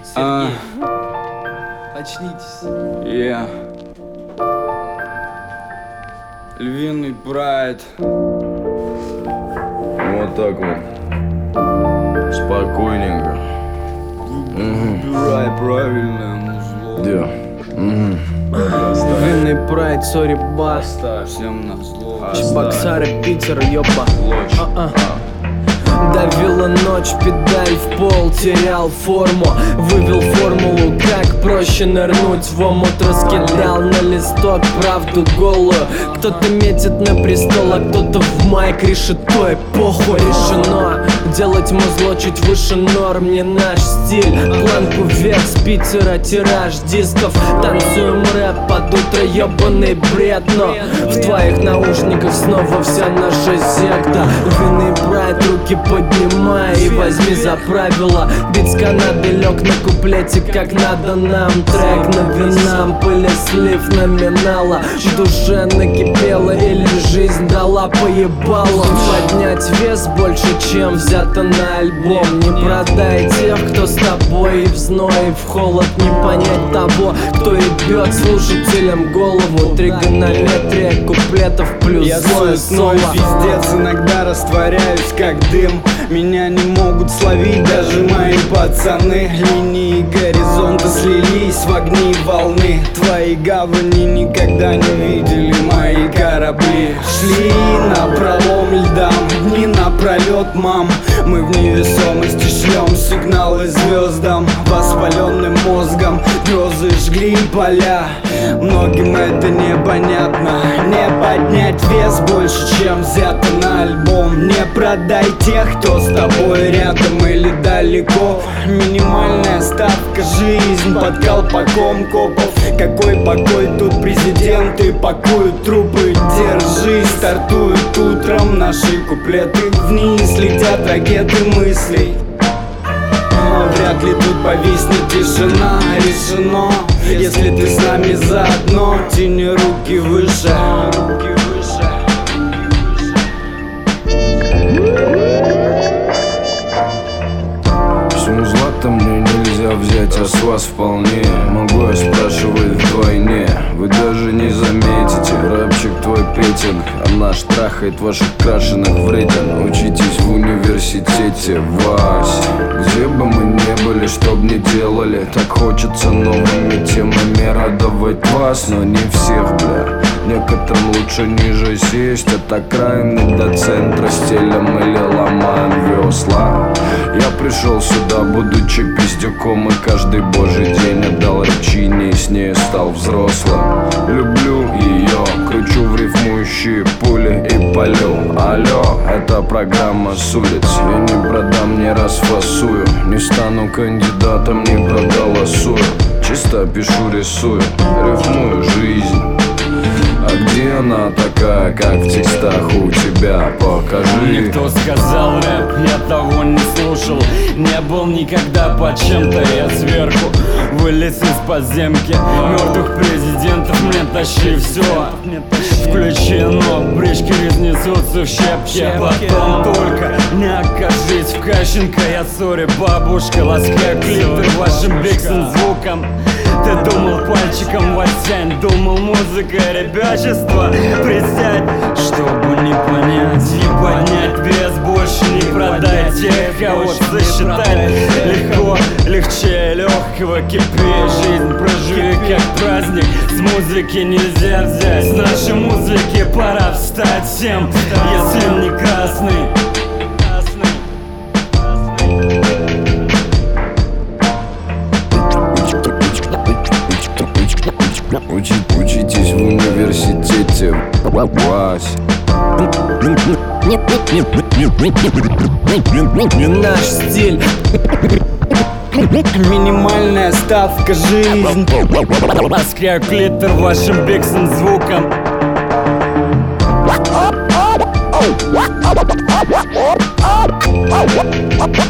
Сергей, очнитесь. Львиный прайд. Вот так вот. Спокойненько. Выбирай правильное музло. Львиный прайд, сори, баста. Всем на зло. Чебоксары, Питер, ёба. Давила ночь, педаль в пол, терял форму. Вывел формулу, как проще нырнуть в омут. Раскидал на листок правду голую. Кто-то метит на престол, а кто-то в майк решит, то эпоху решено. Делать музло чуть выше норм, не наш стиль. Планку вверх с Питера, тираж дисков. Танцуем рэп под утро, ёбаный бред. Но в твоих наушниках снова вся наша секта. Львиный прайд, руки поднимай и возьми за правило. Бит с Канады лег на куплете, как надо нам. Трек на винам, пыли слив номинала. В душе накипело или жизнь дала поебалу. Поднять вес больше, чем взято на альбом. Не продай тех, кто с тобой и в зной, и в холод. Не понять того, кто ебет слушателям голову. Тригонометрия куплетов плюс злое слово. Пиздец, иногда растворяюсь как дым. Меня не могут словить даже мои пацаны. Линии горизонта слились в огни волны. Твои гавани никогда не видели мои корабли. Шли напролом льдам, дни напролет, мам. Мы в невесомости шлем сигналы звездам. Воспаленным мозгом грозы жгли поля. Многим это непонятно. Не поднять вес больше, чем взято на альбом. Не продай тех, кто с тобой рядом или далеко. Минимальная ставка, жизнь под колпаком копов. Какой покой, тут президенты пакуют трупы. Держись, стартуют утром наши куплеты. Вниз летят ракеты мыслей. Но вряд ли тут повиснет тишина. Решено, если ты с нами заодно. Тяни руки выше. Музла-то мне нельзя взять, а с вас вполне. Могу я спрашивать вдвойне. Вы даже не заметите, рэпчик твой петинг, а наш трахает ваших крашеных вреден. Учитесь в университете, Вась. Где бы мы не были, чтоб не делали, так хочется новыми темами радовать вас. Но не всех, бля. Некоторым лучше ниже сесть от окраины до центра. Стелем или ломаем весла. Я пришел сюда, будучи пиздюком, и каждый божий день отдал речине и с ней стал взрослым. Люблю ее, кручу в рифмующие пули и палю. Алло, это программа с улиц. Я не продам, не расфасую. Не стану кандидатом, не проголосую. Чисто пишу, рисую, рифмую жизнь. А где она такая, как в текстах у тебя? Покажи. Никто сказал рэп, я того не слушал. Не был никогда под чем-то, я сверху вылез из подземки. Мертвых президентов мне тащи все. Включено, брички разнесутся в щепки. Потом только не окажись в Кащенко. Я сори, бабушка, ласкаю клитор вашим биксон звуком. Ты думал пальчиком в оттянь, думал музыка ребячество. Присядь, чтобы не понять, не поднять вес, больше не продать тех, кого засчитать легко, легче легкого. Кипи, жизнь проживи как праздник. С музыки нельзя взять, с нашей музыки пора встать всем, если он не красный. Учитесь в университете, Вась. Наш стиль. Минимальная ставка, жизнь. Ласкаю клитор вашим биксон звуком. Oh,